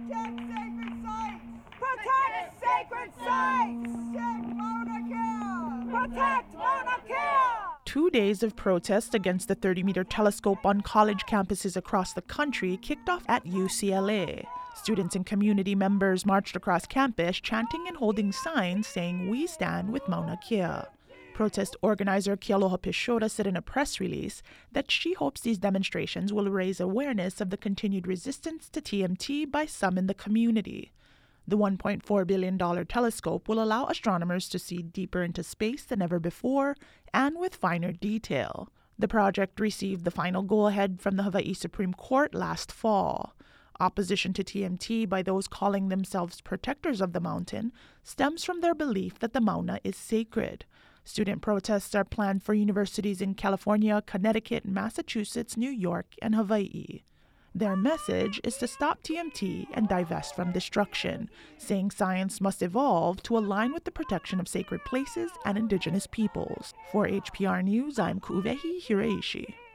Protect sacred sites! Protect Mauna Kea! Protect Mauna Kea! 2 days of protest against the 30-meter telescope on college campuses across the country kicked off at UCLA. Students and community members marched across campus, chanting and holding signs saying, "We stand with Mauna Kea." Protest organizer Kealoha Peixoto said in a press release that she hopes these demonstrations will raise awareness of the continued resistance to TMT by some in the community. The $1.4 billion telescope will allow astronomers to see deeper into space than ever before and with finer detail. The project received the final go-ahead from the Hawaii Supreme Court last fall. Opposition to TMT by those calling themselves protectors of the mountain stems from their belief that the Mauna is sacred. Student protests are planned for universities in California, Connecticut, Massachusetts, New York, and Hawaii. Their message is to stop TMT and divest from destruction, saying science must evolve to align with the protection of sacred places and indigenous peoples. For HPR News, I'm Kuvehi Hiraishi.